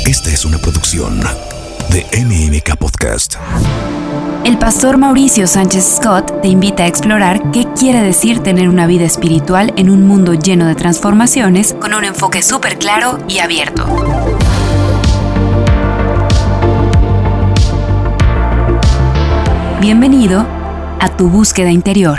Esta es una producción de MMK Podcast. El pastor Mauricio Sánchez Scott te invita a explorar qué quiere decir tener una vida espiritual en un mundo lleno de transformaciones con un enfoque súper claro y abierto. Bienvenido a tu búsqueda interior.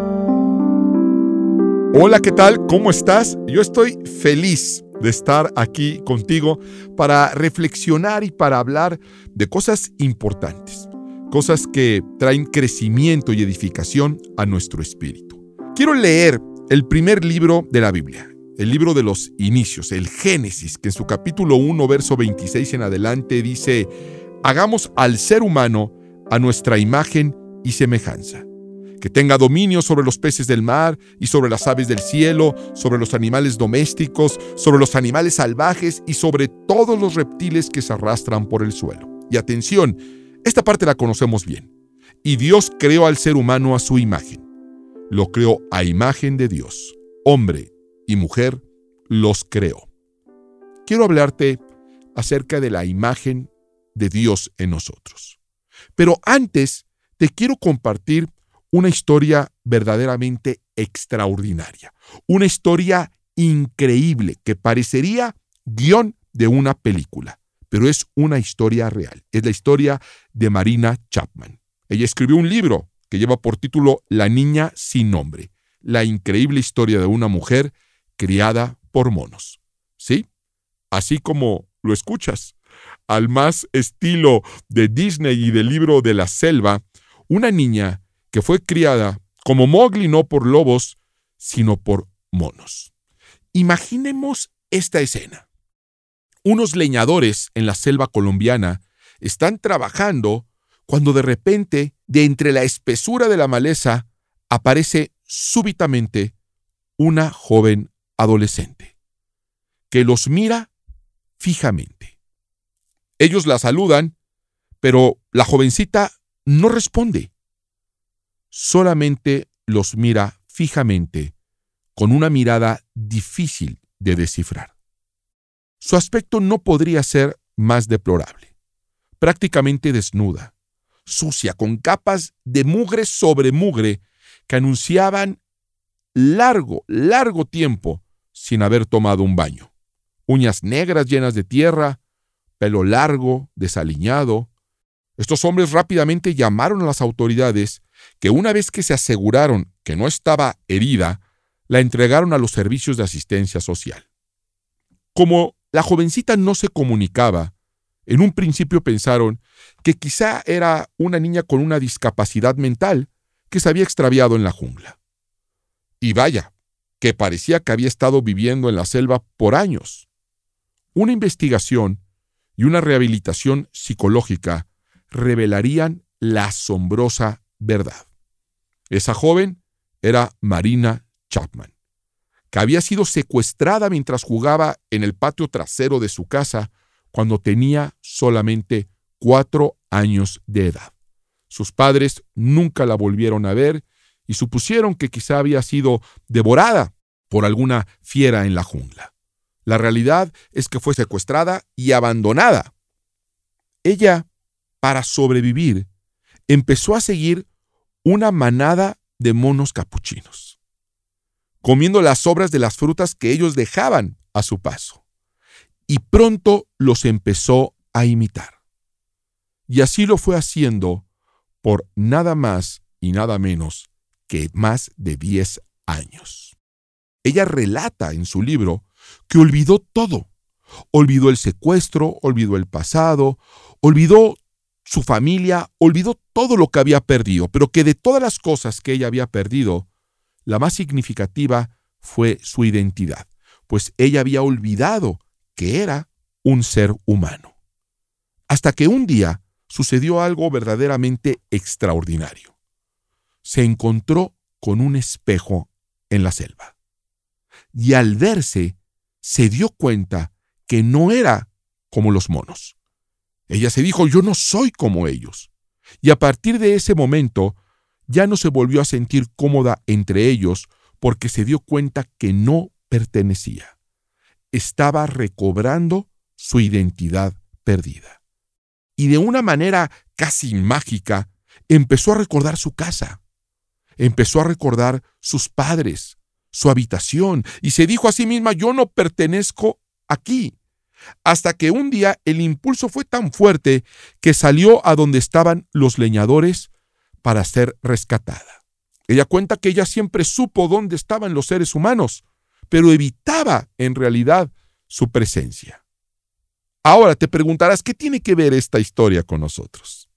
Hola, ¿qué tal? ¿Cómo estás? Yo estoy feliz de estar aquí contigo para reflexionar y para hablar de cosas importantes, cosas que traen crecimiento y edificación a nuestro espíritu. Quiero leer el primer libro de la Biblia, el libro de los inicios, el Génesis, que en su capítulo 1, verso 26 en adelante dice: hagamos al ser humano a nuestra imagen y semejanza, que tenga dominio sobre los peces del mar y sobre las aves del cielo, sobre los animales domésticos, sobre los animales salvajes y sobre todos los reptiles que se arrastran por el suelo. Y atención, esta parte la conocemos bien. Y Dios creó al ser humano a su imagen. Lo creó a imagen de Dios. Hombre y mujer los creó. Quiero hablarte acerca de la imagen de Dios en nosotros. Pero antes te quiero compartir una historia verdaderamente extraordinaria, una historia increíble que parecería guión de una película, pero es una historia real. Es la historia de Marina Chapman. Ella escribió un libro que lleva por título La niña sin nombre, la increíble historia de una mujer criada por monos. ¿Sí? Así como lo escuchas. Al más estilo de Disney y del libro de la selva, una niña que fue criada como Mowgli, no por lobos, sino por monos. Imaginemos esta escena. Unos leñadores en la selva colombiana están trabajando cuando de repente, de entre la espesura de la maleza, aparece súbitamente una joven adolescente que los mira fijamente. Ellos la saludan, pero la jovencita no responde. Solamente los mira fijamente, con una mirada difícil de descifrar. Su aspecto no podría ser más deplorable. Prácticamente desnuda, sucia, con capas de mugre sobre mugre que anunciaban largo tiempo sin haber tomado un baño. Uñas negras llenas de tierra, pelo largo, desaliñado. Estos hombres rápidamente llamaron a las autoridades, que una vez que se aseguraron que no estaba herida, la entregaron a los servicios de asistencia social. Como la jovencita no se comunicaba, en un principio pensaron que quizá era una niña con una discapacidad mental que se había extraviado en la jungla. Y vaya, que parecía que había estado viviendo en la selva por años. Una investigación y una rehabilitación psicológica revelarían la asombrosa verdad. Esa joven era Marina Chapman, que había sido secuestrada mientras jugaba en el patio trasero de su casa cuando tenía solamente 4 años de edad. Sus padres nunca la volvieron a ver y supusieron que quizá había sido devorada por alguna fiera en la jungla. La realidad es que fue secuestrada y abandonada. Ella, para sobrevivir, empezó a seguir una manada de monos capuchinos, comiendo las sobras de las frutas que ellos dejaban a su paso. Y pronto los empezó a imitar. Y así lo fue haciendo por nada más y nada menos que más de 10 años. Ella relata en su libro que olvidó todo. Olvidó el secuestro, olvidó el pasado, olvidó su familia, olvidó todo lo que había perdido, pero que de todas las cosas que ella había perdido, la más significativa fue su identidad, pues ella había olvidado que era un ser humano. Hasta que un día sucedió algo verdaderamente extraordinario. Se encontró con un espejo en la selva. Y al verse, se dio cuenta que no era como los monos. Ella se dijo: yo no soy como ellos. Y a partir de ese momento, ya no se volvió a sentir cómoda entre ellos porque se dio cuenta que no pertenecía. Estaba recobrando su identidad perdida. Y de una manera casi mágica, empezó a recordar su casa. Empezó a recordar sus padres, su habitación, y se dijo a sí misma: yo no pertenezco aquí. Hasta que un día el impulso fue tan fuerte que salió a donde estaban los leñadores para ser rescatada. Ella cuenta que ella siempre supo dónde estaban los seres humanos, pero evitaba en realidad su presencia. Ahora te preguntarás, ¿qué tiene que ver esta historia con nosotros?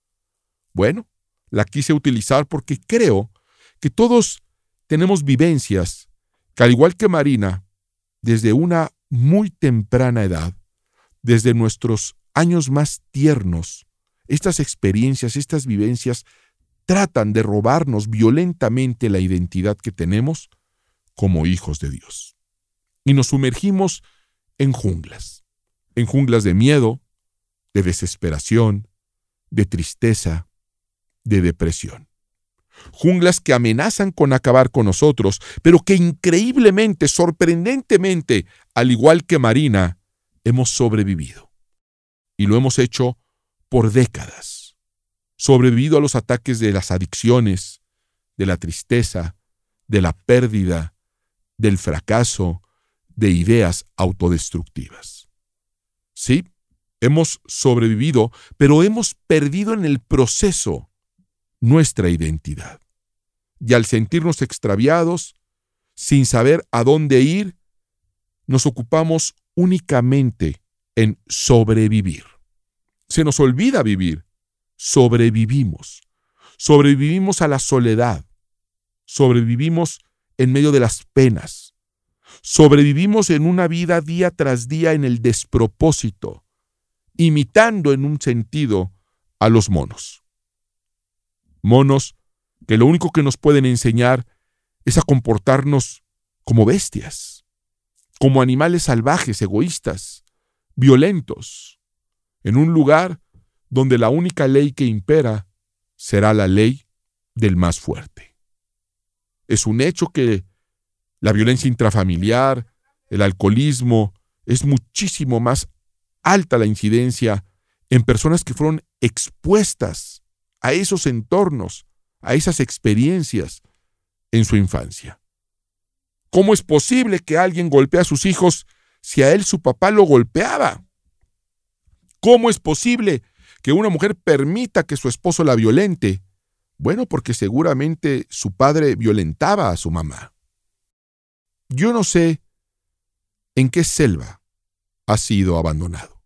Bueno, la quise utilizar porque creo que todos tenemos vivencias que, al igual que Marina, desde una muy temprana edad, desde nuestros años más tiernos, estas experiencias, estas vivencias tratan de robarnos violentamente la identidad que tenemos como hijos de Dios. Y nos sumergimos en junglas de miedo, de desesperación, de tristeza, de depresión. Junglas que amenazan con acabar con nosotros, pero que increíblemente, sorprendentemente, al igual que Marina, hemos sobrevivido. Y lo hemos hecho por décadas. Sobrevivido a los ataques de las adicciones, de la tristeza, de la pérdida, del fracaso, de ideas autodestructivas. Sí, hemos sobrevivido, pero hemos perdido en el proceso nuestra identidad. Y al sentirnos extraviados, sin saber a dónde ir, nos ocupamos únicamente en sobrevivir. Se nos olvida vivir. Sobrevivimos. Sobrevivimos a la soledad. Sobrevivimos en medio de las penas. Sobrevivimos en una vida día tras día en el despropósito, imitando en un sentido a los monos. Monos que lo único que nos pueden enseñar es a comportarnos como bestias, como animales salvajes, egoístas, violentos, en un lugar donde la única ley que impera será la ley del más fuerte. Es un hecho que la violencia intrafamiliar, el alcoholismo, es muchísimo más alta la incidencia en personas que fueron expuestas a esos entornos, a esas experiencias en su infancia. ¿Cómo es posible que alguien golpee a sus hijos si a él su papá lo golpeaba? ¿Cómo es posible que una mujer permita que su esposo la violente? Bueno, porque seguramente su padre violentaba a su mamá. Yo no sé en qué selva has sido abandonado.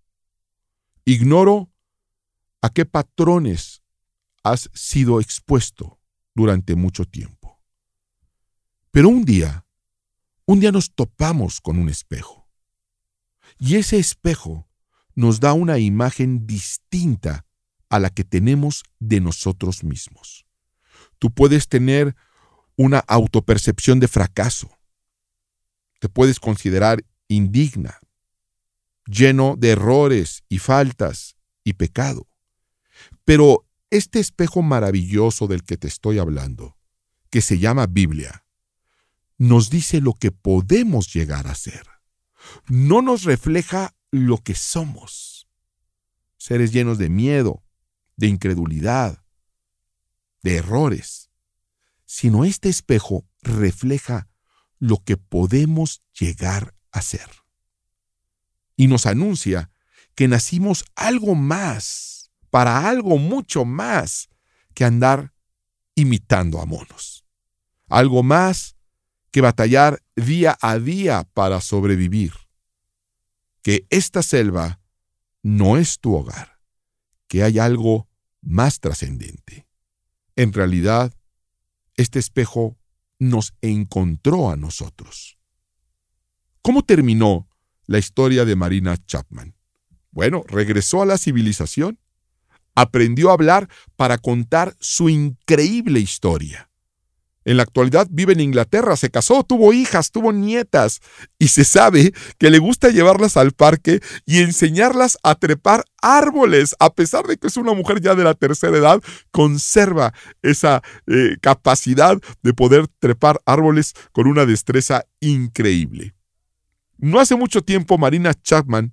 Ignoro a qué patrones has sido expuesto durante mucho tiempo. Pero un día nos topamos con un espejo. Y ese espejo nos da una imagen distinta a la que tenemos de nosotros mismos. Tú puedes tener una autopercepción de fracaso. Te puedes considerar indigna, lleno de errores y faltas y pecado. Pero este espejo maravilloso del que te estoy hablando, que se llama Biblia, nos dice lo que podemos llegar a ser. No nos refleja lo que somos. Seres llenos de miedo, de incredulidad, de errores. Sino este espejo refleja lo que podemos llegar a ser. Y nos anuncia que nacimos algo más, para algo mucho más que andar imitando a monos. Algo más que batallar día a día para sobrevivir. Que esta selva no es tu hogar, que hay algo más trascendente. En realidad, este espejo nos encontró a nosotros. ¿Cómo terminó la historia de Marina Chapman? Bueno, regresó a la civilización, aprendió a hablar para contar su increíble historia. En la actualidad vive en Inglaterra, se casó, tuvo hijas, tuvo nietas, y se sabe que le gusta llevarlas al parque y enseñarlas a trepar árboles. A pesar de que es una mujer ya de la tercera edad, conserva esa capacidad de poder trepar árboles con una destreza increíble. No hace mucho tiempo Marina Chapman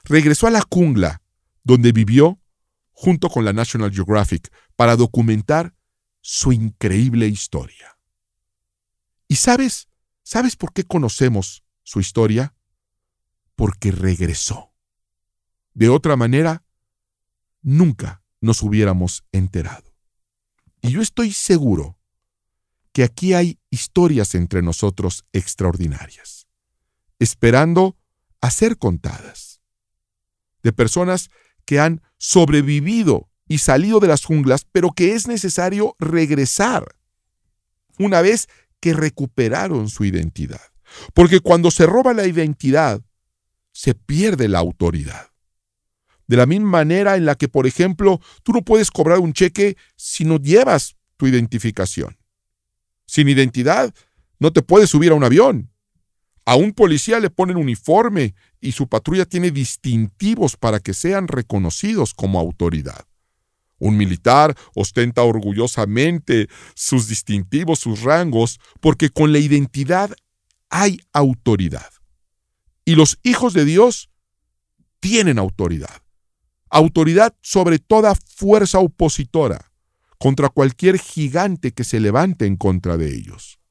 regresó a la jungla, donde vivió junto con la National Geographic para documentar su increíble historia. ¿Y sabes por qué conocemos su historia? Porque regresó. De otra manera, nunca nos hubiéramos enterado. Y yo estoy seguro que aquí hay historias entre nosotros extraordinarias, esperando a ser contadas, de personas que han sobrevivido y salido de las junglas, pero que es necesario regresar una vez que recuperaron su identidad. Porque cuando se roba la identidad, se pierde la autoridad. De la misma manera en la que, por ejemplo, tú no puedes cobrar un cheque si no llevas tu identificación. Sin identidad, no te puedes subir a un avión. A un policía le ponen uniforme y su patrulla tiene distintivos para que sean reconocidos como autoridad. Un militar ostenta orgullosamente sus distintivos, sus rangos, porque con la identidad hay autoridad. Y los hijos de Dios tienen autoridad. Autoridad sobre toda fuerza opositora, contra cualquier gigante que se levante en contra de ellos.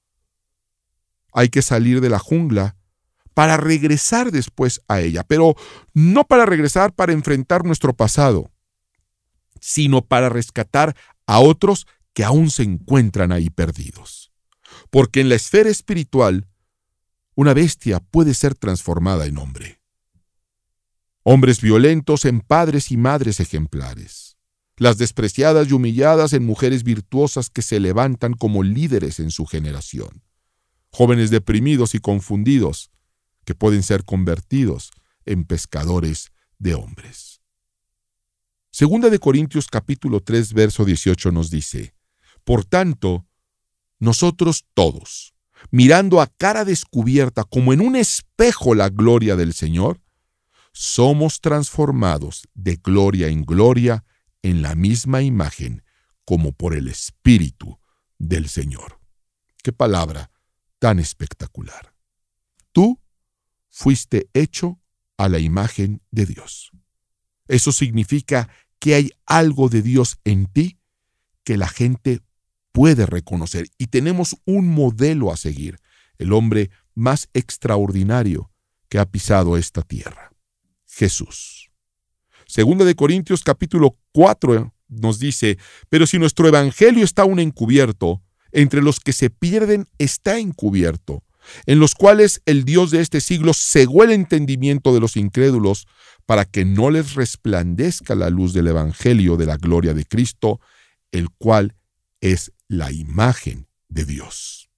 Hay que salir de la jungla para regresar después a ella, pero no para regresar para enfrentar nuestro pasado, sino para rescatar a otros que aún se encuentran ahí perdidos. Porque en la esfera espiritual, una bestia puede ser transformada en hombre. Hombres violentos en padres y madres ejemplares. Las despreciadas y humilladas en mujeres virtuosas que se levantan como líderes en su generación. Jóvenes deprimidos y confundidos que pueden ser convertidos en pescadores de hombres. Segunda de Corintios capítulo 3, verso 18 nos dice: por tanto, nosotros todos, mirando a cara descubierta como en un espejo la gloria del Señor, somos transformados de gloria en gloria en la misma imagen como por el Espíritu del Señor. ¡Qué palabra tan espectacular! Tú fuiste hecho a la imagen de Dios. Eso significa que hay algo de Dios en ti que la gente puede reconocer y tenemos un modelo a seguir, el hombre más extraordinario que ha pisado esta tierra, Jesús. Segunda de Corintios capítulo 4 nos dice: pero si nuestro evangelio está aún encubierto, entre los que se pierden está encubierto, en los cuales el Dios de este siglo cegó el entendimiento de los incrédulos para que no les resplandezca la luz del evangelio de la gloria de Cristo, el cual es la imagen de Dios.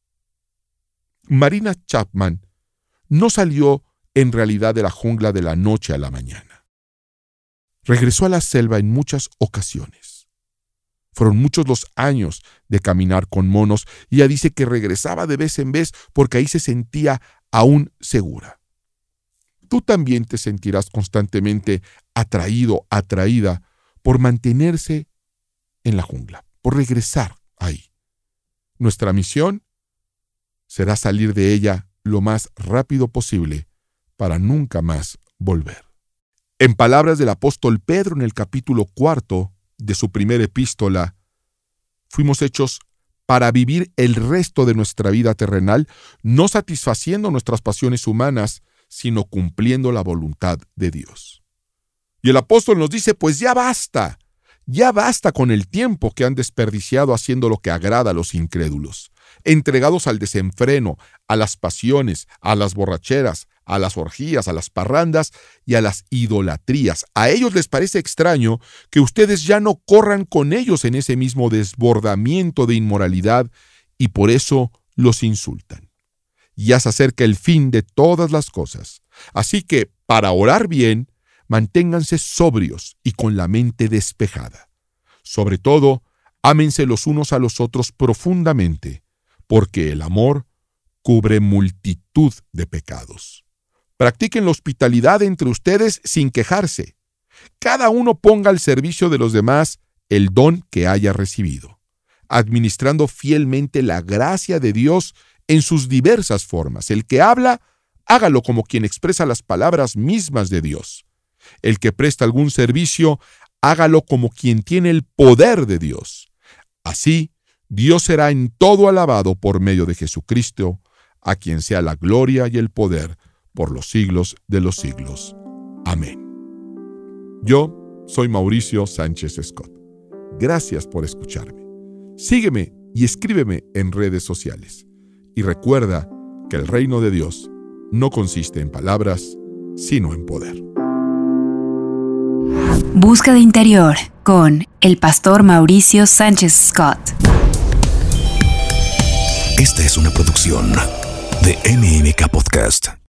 Marina Chapman no salió en realidad de la jungla de la noche a la mañana. Regresó a la selva en muchas ocasiones. Fueron muchos los años de caminar con monos y ella dice que regresaba de vez en vez porque ahí se sentía aún segura. Tú también te sentirás constantemente atraído, atraída por mantenerse en la jungla, por regresar ahí. Nuestra misión será salir de ella lo más rápido posible para nunca más volver. En palabras del apóstol Pedro en el capítulo 4 de su primera epístola, fuimos hechos para vivir el resto de nuestra vida terrenal, no satisfaciendo nuestras pasiones humanas, sino cumpliendo la voluntad de Dios. Y el apóstol nos dice: pues ya basta con el tiempo que han desperdiciado haciendo lo que agrada a los incrédulos, entregados al desenfreno, a las pasiones, a las borracheras, a las orgías, a las parrandas y a las idolatrías. A ellos les parece extraño que ustedes ya no corran con ellos en ese mismo desbordamiento de inmoralidad y por eso los insultan. Ya se acerca el fin de todas las cosas. Así que, para orar bien, manténganse sobrios y con la mente despejada. Sobre todo, ámense los unos a los otros profundamente, porque el amor cubre multitud de pecados. Practiquen la hospitalidad entre ustedes sin quejarse. Cada uno ponga al servicio de los demás el don que haya recibido, administrando fielmente la gracia de Dios en sus diversas formas. El que habla, hágalo como quien expresa las palabras mismas de Dios. El que presta algún servicio, hágalo como quien tiene el poder de Dios. Así, Dios será en todo alabado por medio de Jesucristo, a quien sea la gloria y el poder por los siglos de los siglos. Amén. Yo soy Mauricio Sánchez Scott. Gracias por escucharme. Sígueme y escríbeme en redes sociales. Y recuerda que el reino de Dios no consiste en palabras, sino en poder. Busca de Interior con el pastor Mauricio Sánchez Scott. Esta es una producción de MMK Podcast.